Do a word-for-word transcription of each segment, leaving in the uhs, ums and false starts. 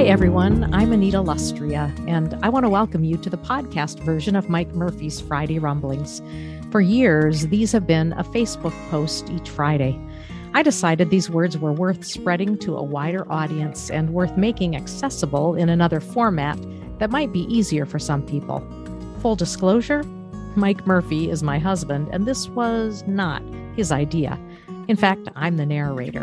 everyone. I'm Anita Lustria, and I want to welcome you to the podcast version of Mike Murphy's Friday Rumblings. For years, these have been a Facebook post each Friday. I decided these words were worth spreading to a wider audience and worth making accessible in another format that might be easier for some people. Full disclosure, Mike Murphy is my husband, and this was not his idea. In fact, I'm the narrator.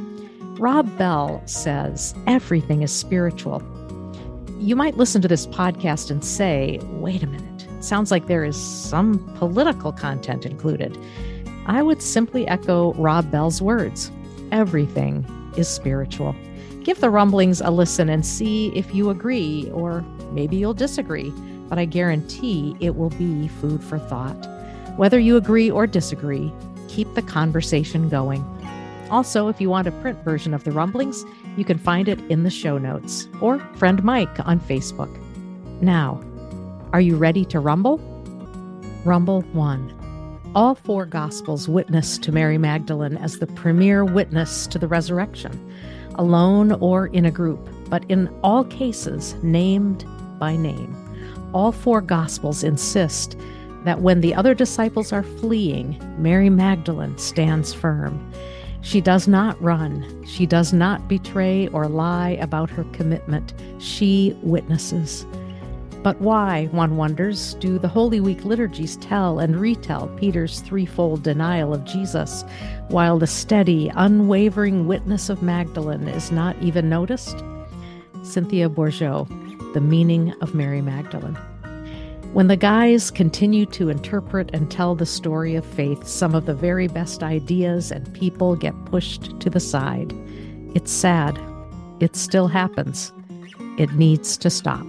Rob Bell says everything is spiritual. You might listen to this podcast and say, wait a minute, it sounds like there is some political content included. I would simply echo Rob Bell's words. Everything is spiritual. Give the rumblings a listen and see if you agree, or maybe you'll disagree, but I guarantee it will be food for thought. Whether you agree or disagree, keep the conversation going. Also, if you want a print version of the rumblings, you can find it in the show notes or friend Mike on Facebook. Now, are you ready to rumble? Rumble one. All four Gospels witness to Mary Magdalene as the premier witness to the resurrection, alone or in a group, but in all cases named by name. All four Gospels insist that when the other disciples are fleeing, Mary Magdalene stands firm. She does not run. She does not betray or lie about her commitment. She witnesses. But why, one wonders, do the Holy Week liturgies tell and retell Peter's threefold denial of Jesus, while the steady, unwavering witness of Magdalene is not even noticed? Cynthia Bourgeault, The Meaning of Mary Magdalene. When the guys continue to interpret and tell the story of faith, some of the very best ideas and people get pushed to the side. It's sad. It still happens. It needs to stop.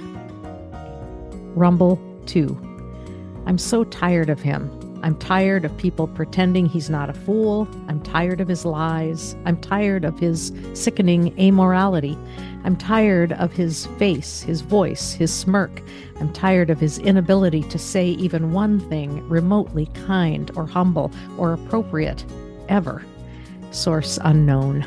Rumble two. I'm so tired of him. I'm tired of people pretending he's not a fool. I'm tired of his lies. I'm tired of his sickening amorality. I'm tired of his face, his voice, his smirk. I'm tired of his inability to say even one thing remotely kind or humble or appropriate, ever. Source unknown.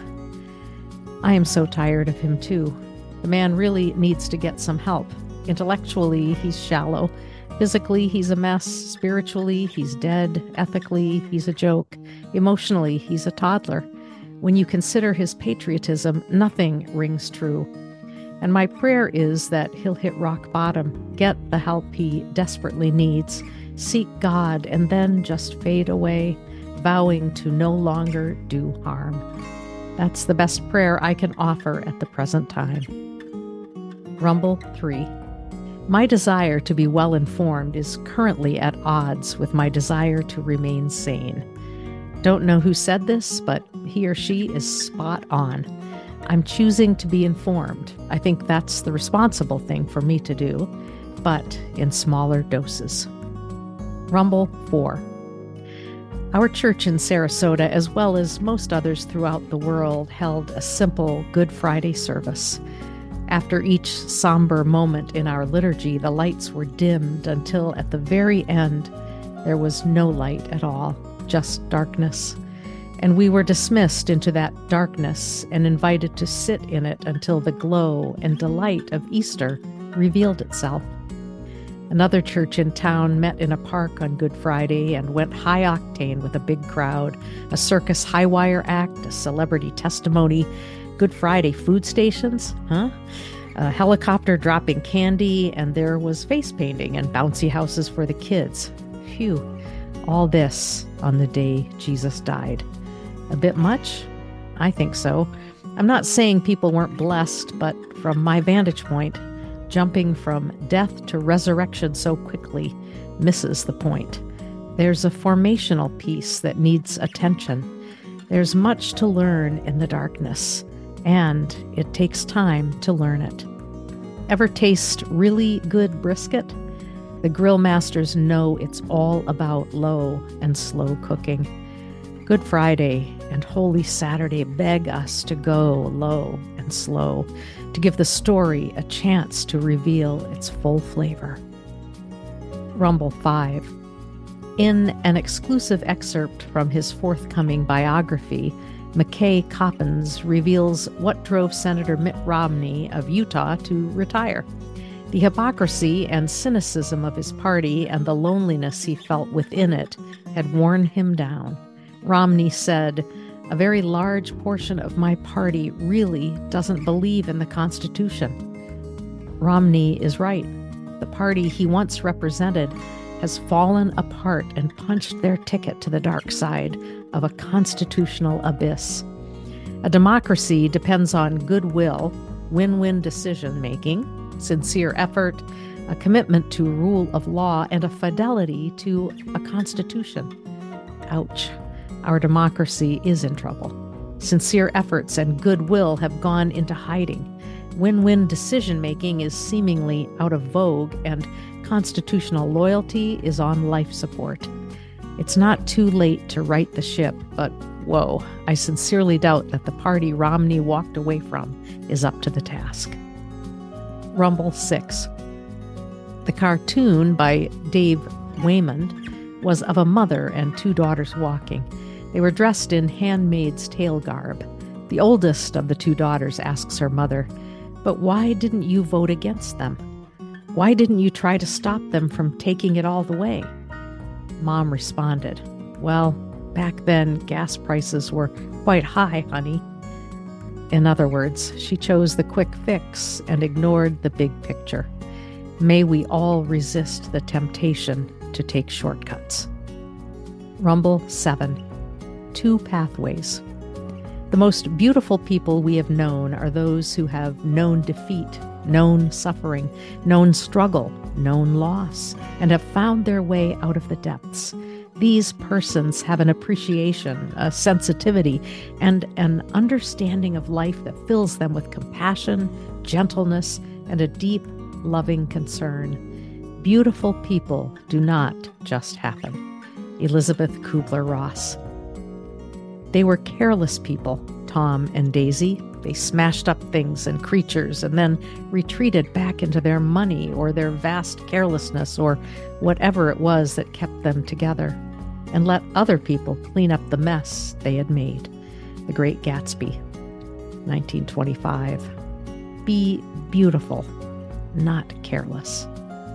I am so tired of him too. The man really needs to get some help. Intellectually, he's shallow. Physically, he's a mess. Spiritually, he's dead. Ethically, he's a joke. Emotionally, he's a toddler. When you consider his patriotism, nothing rings true. And my prayer is that he'll hit rock bottom, get the help he desperately needs, seek God, and then just fade away, vowing to no longer do harm. That's the best prayer I can offer at the present time. Rumble three. My desire to be well-informed is currently at odds with my desire to remain sane. Don't know who said this, but he or she is spot on. I'm choosing to be informed. I think that's the responsible thing for me to do, but in smaller doses. Rumble four. Our church in Sarasota, as well as most others throughout the world, held a simple Good Friday service. After each somber moment in our liturgy, the lights were dimmed until at the very end, there was no light at all, just darkness. And we were dismissed into that darkness and invited to sit in it until the glow and delight of Easter revealed itself. Another church in town met in a park on Good Friday and went high octane with a big crowd, a circus high wire act, a celebrity testimony, Good Friday food stations, huh? A helicopter dropping candy, and there was face painting and bouncy houses for the kids. Phew, all this on the day Jesus died. A bit much? I think so. I'm not saying people weren't blessed, but from my vantage point, jumping from death to resurrection so quickly misses the point. There's a formational piece that needs attention. There's much to learn in the darkness, and it takes time to learn it. Ever taste really good brisket? The grill masters know it's all about low and slow cooking. Good Friday and Holy Saturday beg us to go low and slow, to give the story a chance to reveal its full flavor. Rumble five. In an exclusive excerpt from his forthcoming biography, McKay Coppins reveals what drove Senator Mitt Romney of Utah to retire. The hypocrisy and cynicism of his party and the loneliness he felt within it had worn him down. Romney said, "A very large portion of my party really doesn't believe in the Constitution." Romney is right. The party he once represented has fallen apart and punched their ticket to the dark side of a constitutional abyss. A democracy depends on goodwill, win-win decision-making, sincere effort, a commitment to rule of law, and a fidelity to a constitution. Ouch. Our democracy is in trouble. Sincere efforts and goodwill have gone into hiding. Win-win decision-making is seemingly out of vogue, and constitutional loyalty is on life support. It's not too late to right the ship, but whoa, I sincerely doubt that the party Romney walked away from is up to the task. Rumble six. The cartoon by Dave Waymond was of a mother and two daughters walking. They were dressed in Handmaid's Tale garb. The oldest of the two daughters asks her mother, "But why didn't you vote against them? Why didn't you try to stop them from taking it all the way?" Mom responded, "Well, back then gas prices were quite high, honey." In other words, she chose the quick fix and ignored the big picture. May we all resist the temptation to take shortcuts. Rumble seven. Two pathways. The most beautiful people we have known are those who have known defeat, known suffering, known struggle, known loss, and have found their way out of the depths. These persons have an appreciation, a sensitivity, and an understanding of life that fills them with compassion, gentleness, and a deep, loving concern. Beautiful people do not just happen. Elizabeth Kubler-Ross. They were careless people, Tom and Daisy. They smashed up things and creatures and then retreated back into their money or their vast carelessness or whatever it was that kept them together, and let other people clean up the mess they had made. The Great Gatsby, nineteen twenty-five. Be beautiful, not careless.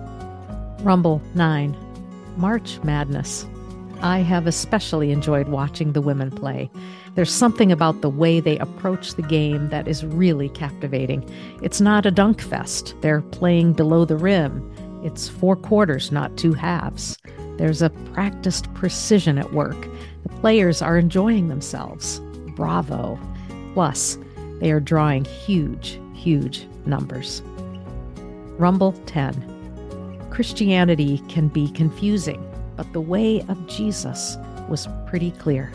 Rumble nine. March Madness. I have especially enjoyed watching the women play. There's something about the way they approach the game that is really captivating. It's not a dunk fest. They're playing below the rim. It's four quarters, not two halves. There's a practiced precision at work. The players are enjoying themselves. Bravo. Plus, they are drawing huge, huge numbers. Rumble ten. Christianity can be confusing, but the way of Jesus was pretty clear.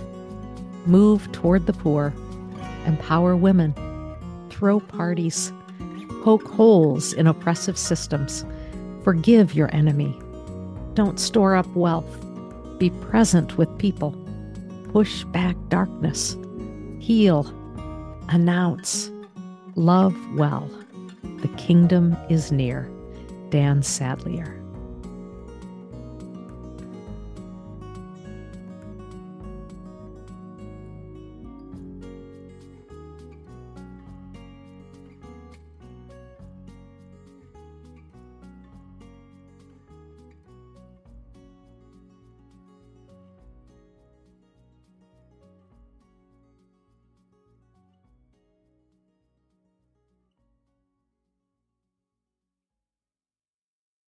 Move toward the poor, empower women, throw parties, poke holes in oppressive systems, forgive your enemy, don't store up wealth, be present with people, push back darkness, heal, announce, love well. The kingdom is near. Dan Sadlier.